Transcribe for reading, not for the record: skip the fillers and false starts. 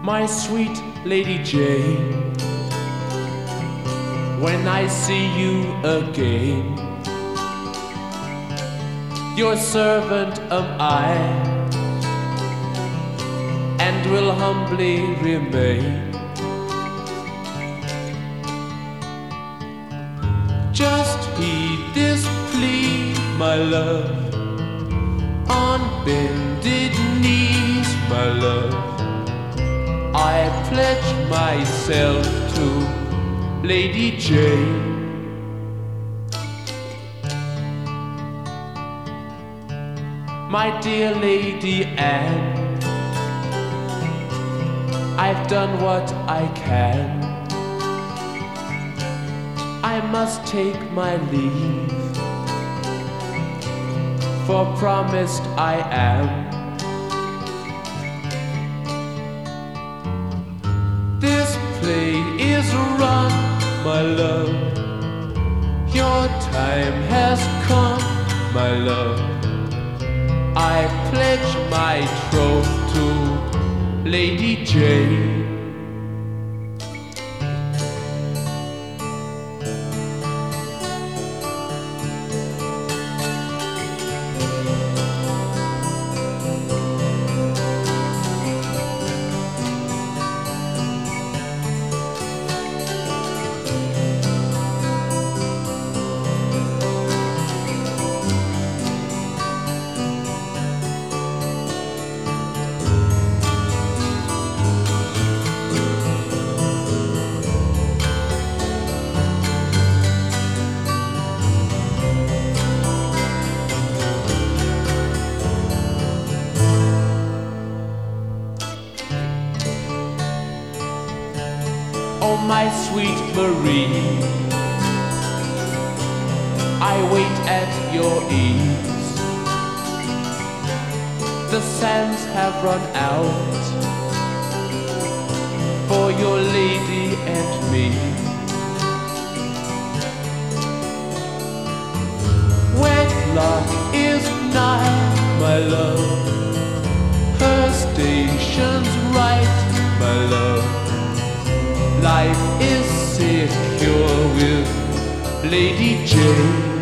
My sweet Lady Jane, when I see you again, your servant am I, and will humbly remain. Just heed this plea, my love, on bended knees, my love. I pledge myself to Lady Jane. My dear Lady Anne, I've done what I can. I must take my leave, for promised I am. This play is run, my love. Your time has come, my love. I pledge my troth to Lady Jane. Oh, my sweet Marie, I wait at your ease. The sands have run out for your lady and me. Wedlock is nigh, my love. Her station's right, my love. Life is secure with Lady Jane.